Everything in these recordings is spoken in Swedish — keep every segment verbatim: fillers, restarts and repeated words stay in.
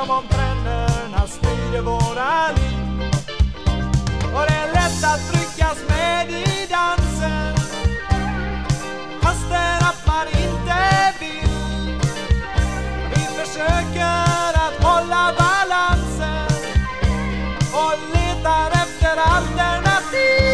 som om trenderna styr våra liv. Och det är lätt att ryckas med i dansen, fast det att man inte vill. Vi försöker att hålla balansen och letar efter alternativ.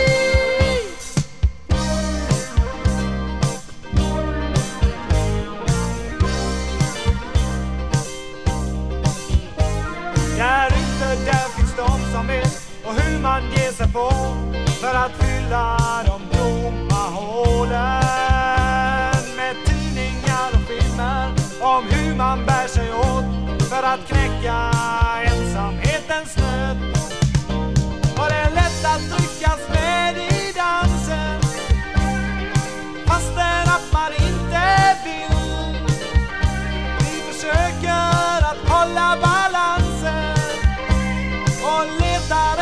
Där ute, där finns de som vet och hur man ger sig på för att fylla de tomma hålen med tidningar och filmer om hur man bär sig åt för att knäcka ensamhetens nöd. Och det är lätt att tryckas med i dansen, fast det att man inte vill. Vi försöker att hålla balansen och letar